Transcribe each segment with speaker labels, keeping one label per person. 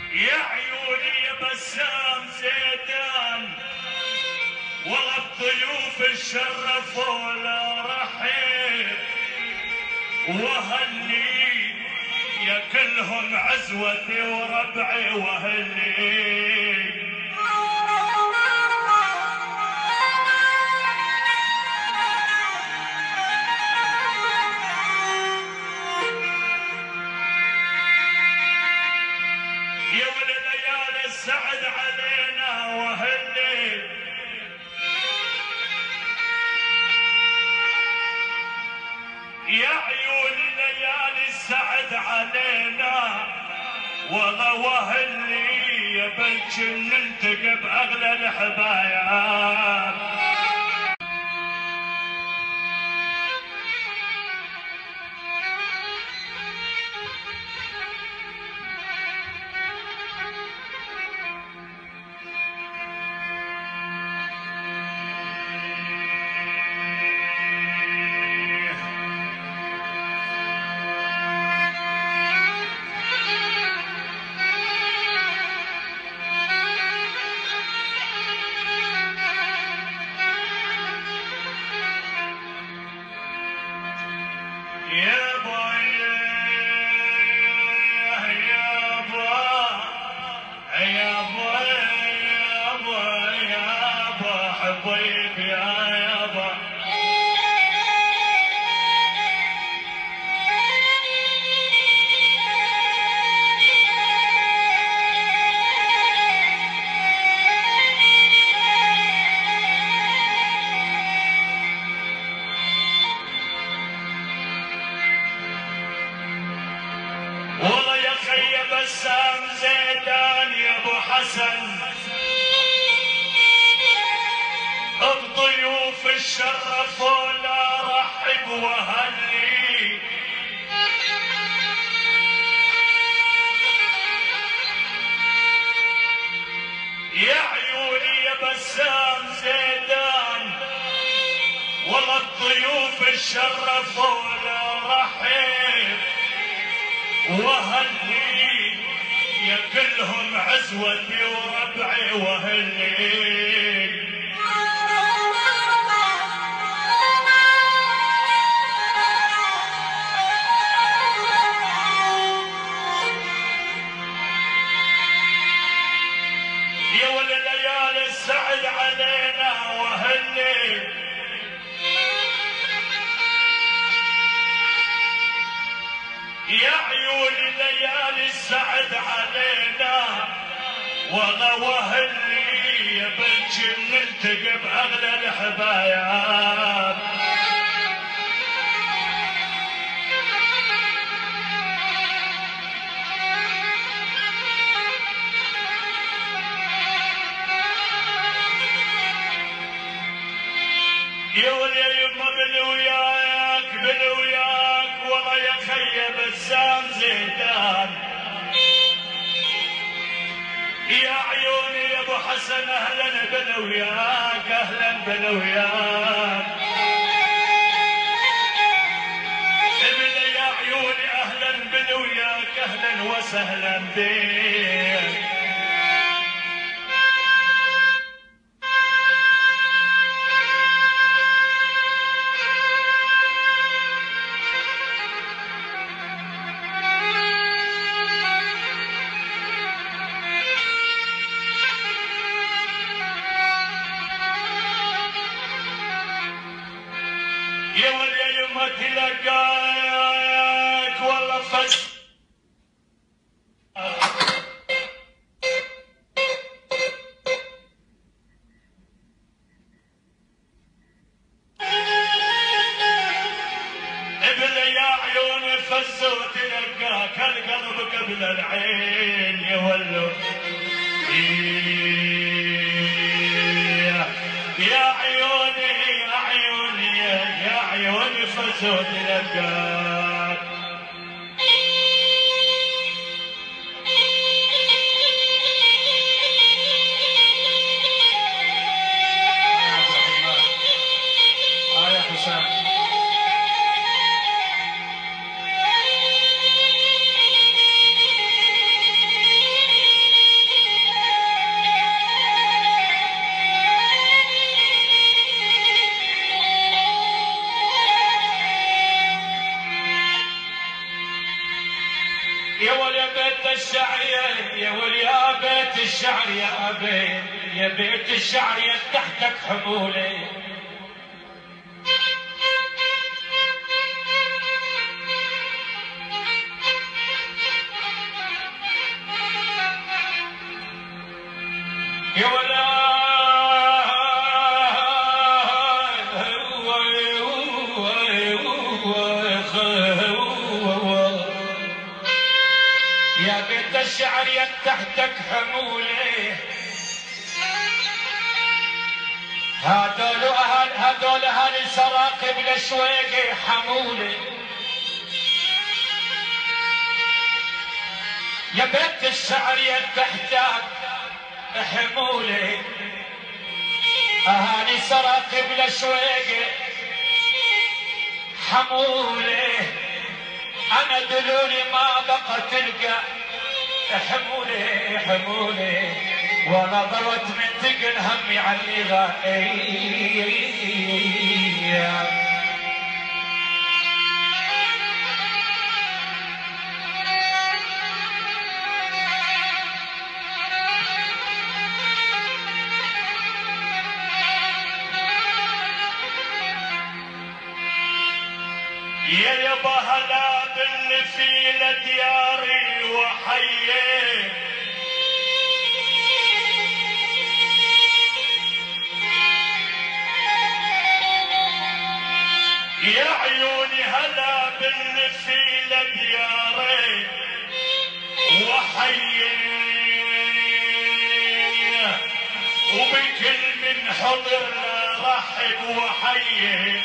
Speaker 1: يا عيوني يا بسام زيدان، والله الضيوف الشرفوا لا رحيب، وهلي يا كلهم عزوتي وربعي وهلي. يا ولد ليالي السعد علينا وهلي، يا عيون ليالي السعد علينا، والله وهلي يا بنت نلتقى باغلى الحبايب. والله يا خي بسام زيدان يا ابو حسن، الضيوف الشرفوا لا رحب وهلي، يا عيوني يا بسام زيدان، والله الضيوف الشرفوا لا رحب وهلي، يا كلهم عزوتي وربعي وهلي. يا ولد ليالي السعد علينا وهلي، يا عيون ليالي السعد علينا، والله وهلي يا بنت نلتقى باغلى الحبايب. يا ولي يما بالوياك بالوياك، والله يا خي بسام زيدان، يا عيوني يا ابو حسن اهلا بالوياك اهلا بالوياك، ابن يا عيوني اهلا بالوياك اهلا وسهلا بك. يا ولي يما تلقاك والله فش ابن يا عيوني فز وتلقاك القلب قبل العين يا ولو. يا عيوني يا عيوني يا عيوني فزوا تلقاك. يا حسام يا بيت الشعر يا ولي يا بيت الشعر يا بيت يا بيت الشعر يا تحتك حمولي يا ولا يا بيت الشعر يا تحتك حمولي هذول اهل سراقب الشويقي حمولي يا بيت الشعر يا تحتك حمولي اهالي سراقب الشويقي حمولي انا دلولي ما بقى تلقى حمولي حمولي وانا ضوت من ثقل همي على اللي يا يابا هلا باللي في لدياري وحيه يا عيوني هلا باللي في لدياري وحيه وبكل من حضر رحب وحيه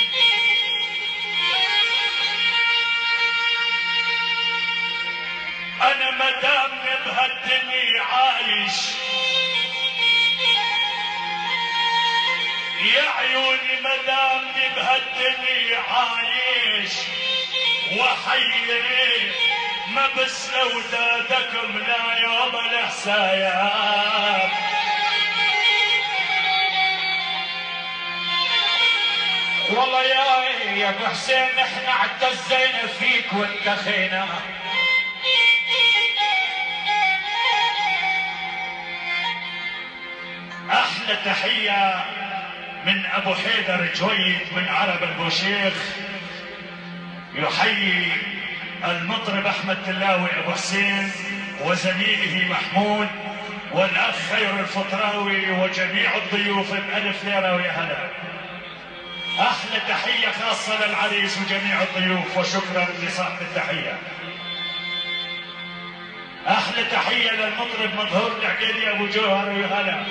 Speaker 1: انا مدام بهالدنيا عايش يا عيوني مدام بهالدنيا عايش وحي ما بس لودادكم لا يوم الحسايات والله يا ابو حسين احنا اعتزينا فيك وانتخينا احلى تحيه من ابو حيدر جويد من عرب البوشيخ يحيي المطرب احمد تلاوي ابو حسين وزميله محمود والاخ خير الفطراوي وجميع الضيوف بألف ليره ويا هلا. احلى تحيه خاصه للعريس وجميع الضيوف وشكرا لصاحب التحيه. احلى تحيه للمطرب مظهور العقيلي ابو جوهر ويا هلا.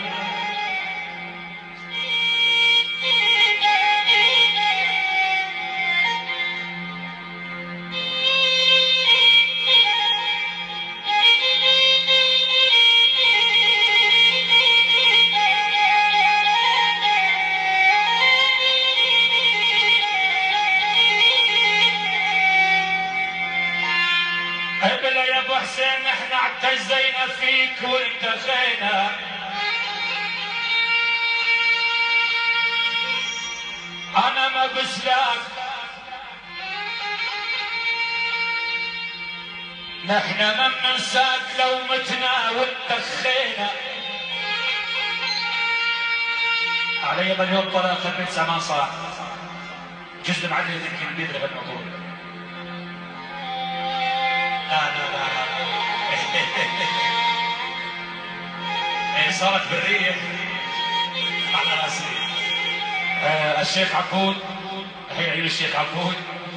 Speaker 1: ابلا يا ابو حسين احنا اعتزينا فيك وانتخينا انا ما بسلاك نحن ما بننساك لو متنا وانتخينا علي مليون طلاق من سما صاح جزء معلي يمكن بيدري بالموضوع لا صارت بالريح على راسي. الشيخ عبود هي عيون الشيخ عبود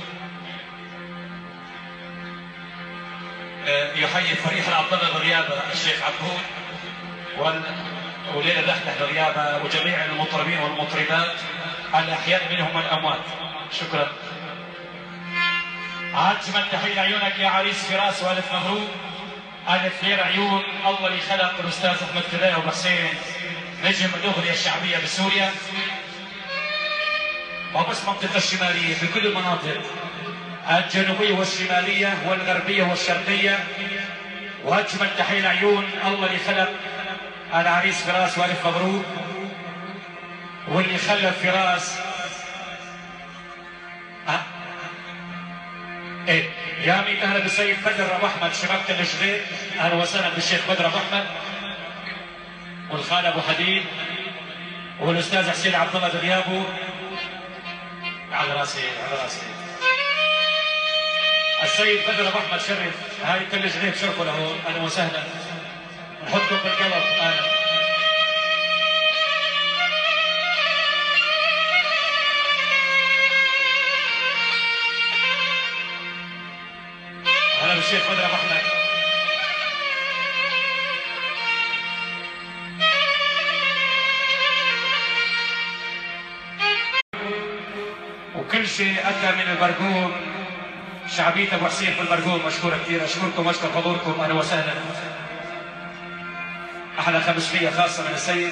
Speaker 1: يحيي فريق عبد الله بالرياضه الشيخ عبود وليلى دحدح بالرياضه وجميع المطربين والمطربات الاحياء منهم والاموات. شكرا. اجمل تحيه لعيونك يا عريس فراس والف مبروك. الف خير عيون الله اللي خلق الاستاذ احمد كلاي وابو حسين نجم الاغنيه الشعبيه بسوريا وبس منطقه الشماليه في كل المناطق الجنوبيه والشماليه والغربيه والشرقيه. واجمل تحيه لعيون الله اللي خلق العريس فراس والف مبروك واللي خلف فراس
Speaker 2: يا ميت اهلا بالسيد بدر ابو احمد شباب تل الشغير، اهلا وسهلا بالشيخ بدر ابو احمد والخال ابو حديد والاستاذ حسين عبد الله بغيابه. على راسي على راسي. السيد بدر ابو احمد شرف هاي تل الشغير شرفوا له، اهلا وسهلا نحطكم بالقلب. اهلا اهلا بالشيخ بدر ابو احمد. وكل شيء اتى من البرقوم، شعبيه ابو حسين في البرقوم مشكوره كثير، اشكركم واشكر حضوركم. اهلا وسهلا. احلى 500 خاصه من السيد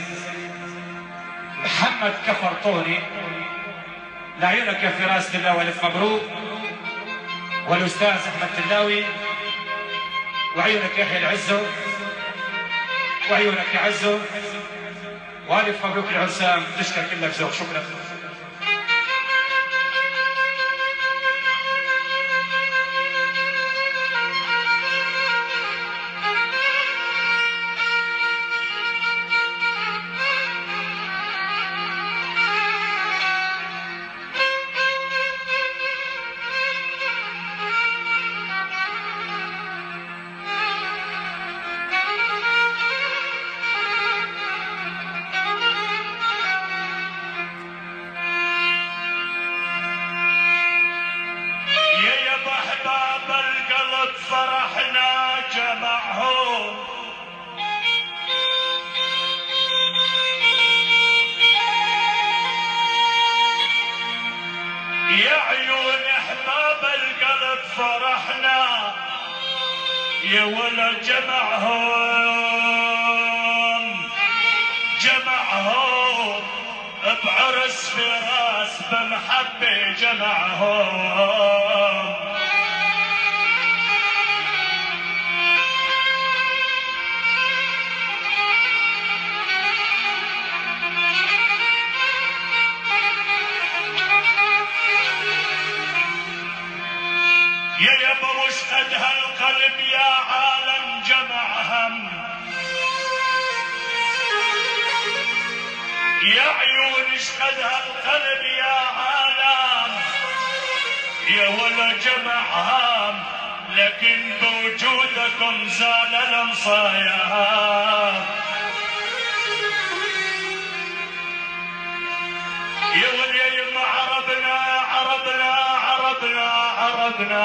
Speaker 2: محمد كفر طوني، لعيونك يا فراس تلاوي الف مبروك، والاستاذ احمد تلاوي، وعيونك يا اخي العزو، وعيونك يا عزو، والف مبروك العرسان، تشكر كلك ذوق. شكرا.
Speaker 1: فرحنا جمعهم يا عيون احباب القلب فرحنا يا ولا جمعهم جمعهم بعرس فراس بمحبة جمعهم يا يابا وش قد هالقلب يا عالم جمع هم يا عيون اش قد هالقلب يا عالم يا ولا جمع هم لكن بوجودكم زال المصايا يا ولي يما عربنا عربنا عربنا عربنا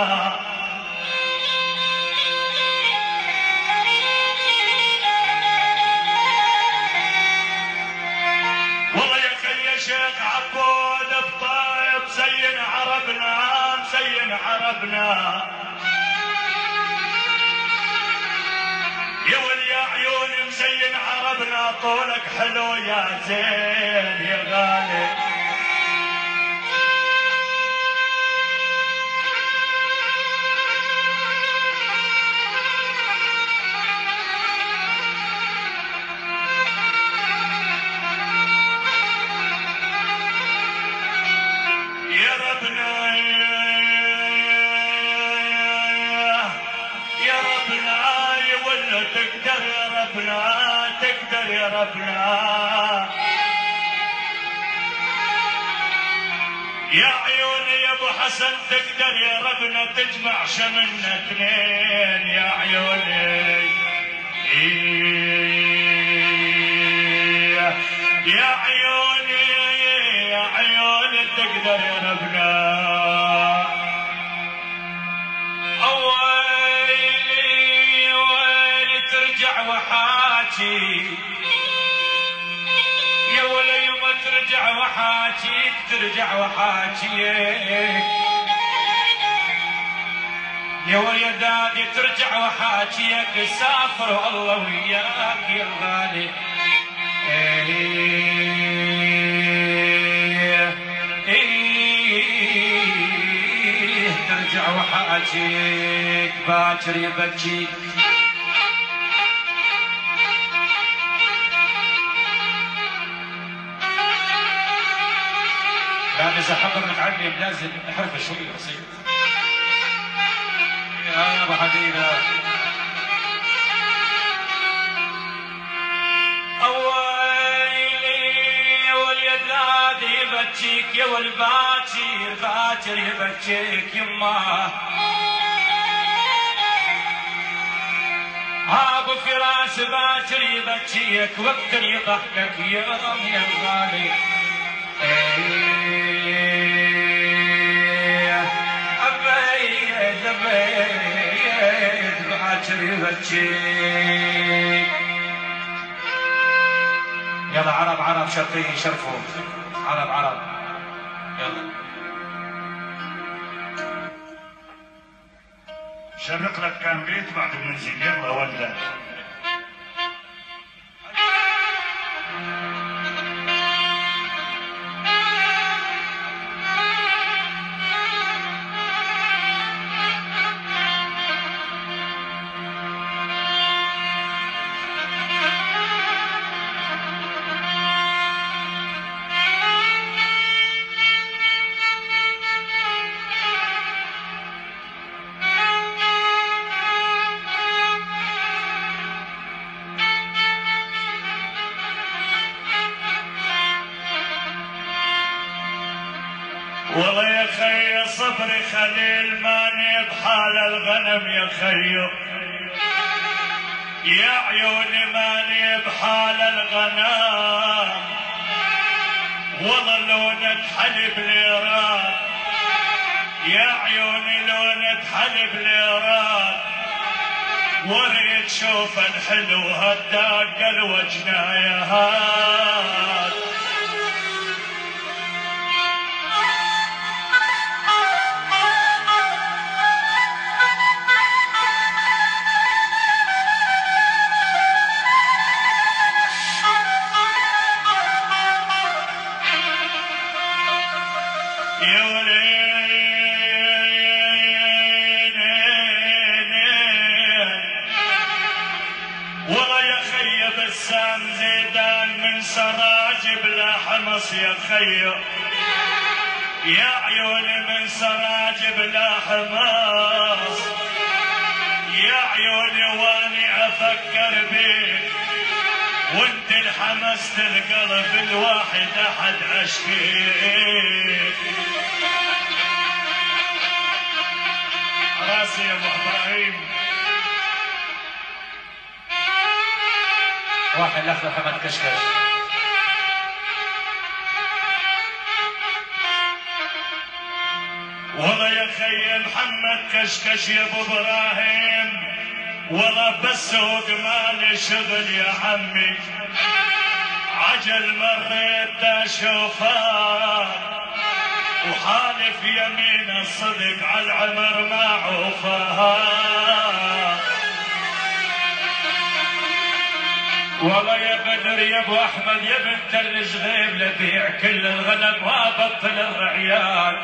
Speaker 1: والله يا اخي يا شيخ عبود بطيب زين عربنا مزين عربنا يا ولي يا عيوني مزين عربنا طولك حلو يا زين يا غالي تقدر يا ربنا تقدر يا ربنا يا عيوني يا ابو حسن تقدر يا ربنا تجمع شملنا اثنين يا عيوني يا عيوني يا عيوني تقدر يا ربنا وحاجي يا ولا يوم ترجع وحاجيك ترجع وحاجيك يا ويا دادي ترجع وحاجيك سافر الله وياك يا الغالي ترجع وحاجيك باكر يبكيك يعني إذا حضر متعلم لازم نحرفه شوي بسيط
Speaker 2: يا ابو حديده اويلي واليد نادي يبكيك يا والباكر باكر يبكيك يما ابو فراس باكر يبكيك وقت يضحكك يوم يا الغالي أبيت باكر يبكيك يلا عرب عرب شرقيين شرفوا عرب عرب يلا
Speaker 1: شرق لك كان بيت بعد المنزل يلا ولا والله يا خي صبري خليل ماني بحال الغنم يا خيو يا عيوني ماني بحال الغنم والله لو نتحلب ليران يا عيوني لو نتحلب ليران وريت شوف الحلو هالداق الوجنايه هاد والله يا خي بسام زيدان من سراجب لا حمص يا خي يا عيوني من سراجب لا حمص يا عيوني واني افكر بيك وانت انحمست القلب الواحد احد اشكيك راسي يا ابو ابراهيم
Speaker 2: واحد الاخ محمد كشكش
Speaker 1: والله يا خي محمد كشكش يا ابو ابراهيم والله بالسوق مالي شغل يا عمي عجل مريت اشوفك وحالف يمين الصدق على العمر ما عوفها والله يا بدر يا ابو احمد يا بنت الجغيب لبيع كل الغنم وابطل الرعيان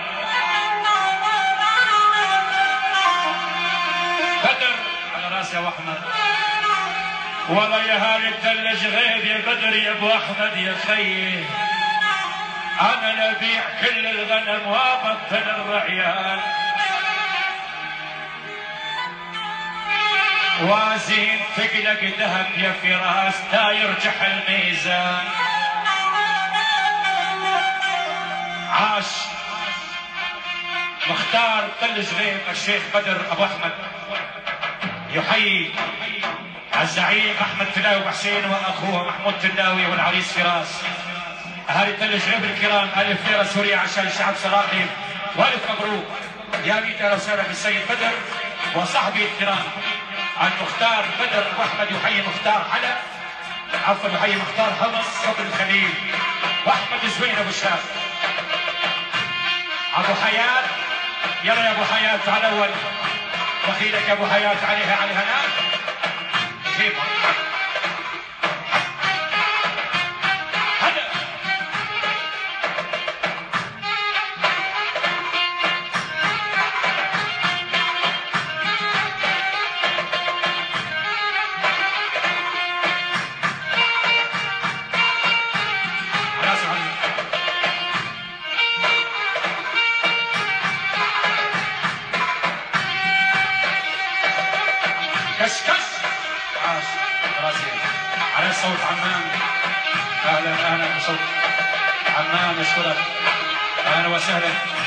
Speaker 2: بدر على راسي يا ابو احمد
Speaker 1: والله يا هاي الثلج غيب يا بدر يا ابو احمد يا خيي انا نبيع كل الغنم وابطل الرعيان وازين تقلق ذهب يا فراس تا يرجح الميزان عاش
Speaker 2: مختار ثلج غيب الشيخ بدر ابو احمد يحيي الزعيم احمد تلاوي وحسين واخوه محمود تلاوي والعريس فراس اهالي ثلج غيب الكرام الف ليره سوريا عشان الشعب صلاحي والف مبروك يا ميت اهلا وسهلا بالسيد بدر وصحبي الكرام المختار بدر ابو احمد يحيي مختار حلب عفوا يحيي مختار حمص صبر الخليل واحمد زوين ابو شاب ابو حياه يلا يا ابو حياه تعال اول دخيلك يا ابو حياه عليها نار جيبها كشكش عاش راسي على صوت عمان. اهلا اهلا بصوت عمان، اشكرك اهلا وسهلا.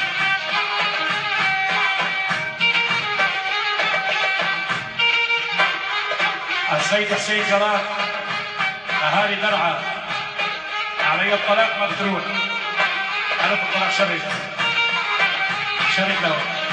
Speaker 2: السيد حسين جلال اهالي درعا علي الطلاق مقتول، على الطلاق شرف له.